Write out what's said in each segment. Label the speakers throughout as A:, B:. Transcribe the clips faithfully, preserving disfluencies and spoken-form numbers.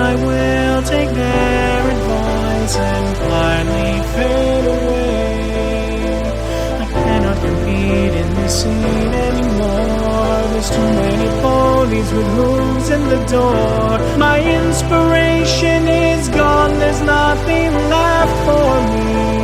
A: I will take their advice and quietly fade away. I cannot compete in this scene anymore. There's too many ponies with hooves in the door. My inspiration is gone, there's nothing left for me.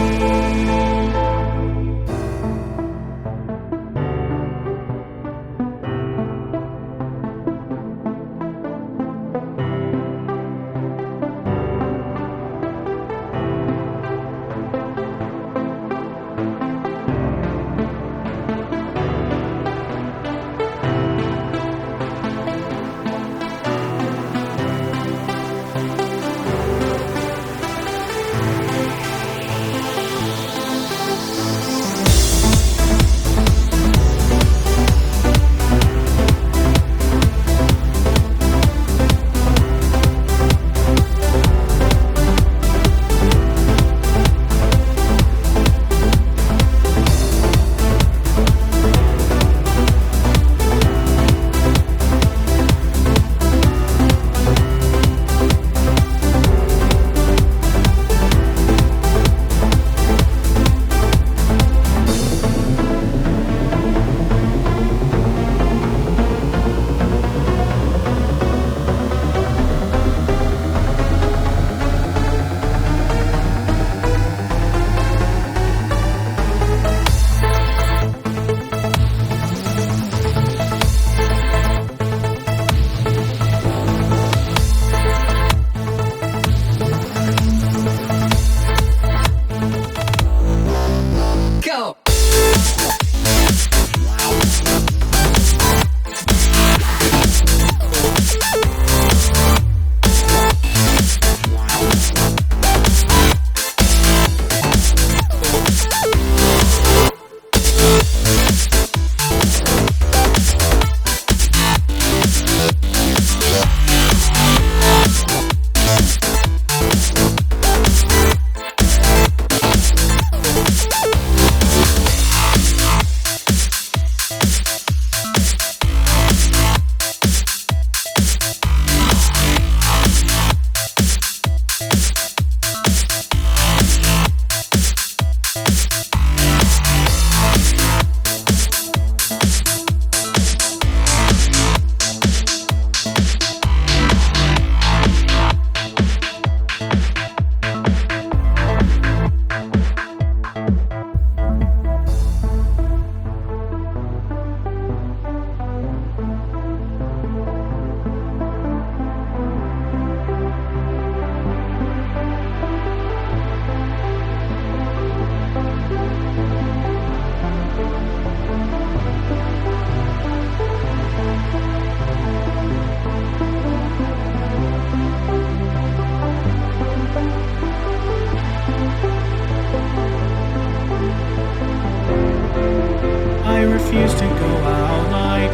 A: I refuse to go out like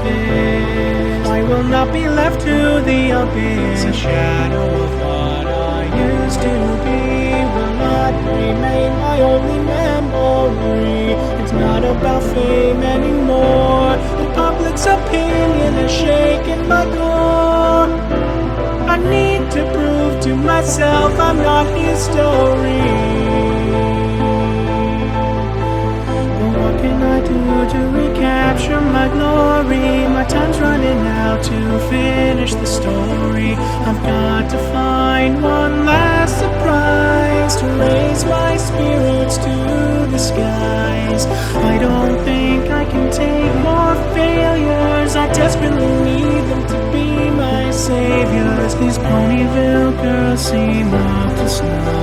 A: this. I will not be left to the abyss. A shadow of what I used to be will not remain my only memory. It's not about fame anymore. The public's opinion has shaken my core. I need to prove to myself I'm not history. What can I do to recapture my glory? My time's running out to finish the story. I've got to find one last surprise to raise my spirits to the skies. I don't think I can take more failures. I desperately need them to be my saviors. These Ponyville girls seem off to snow.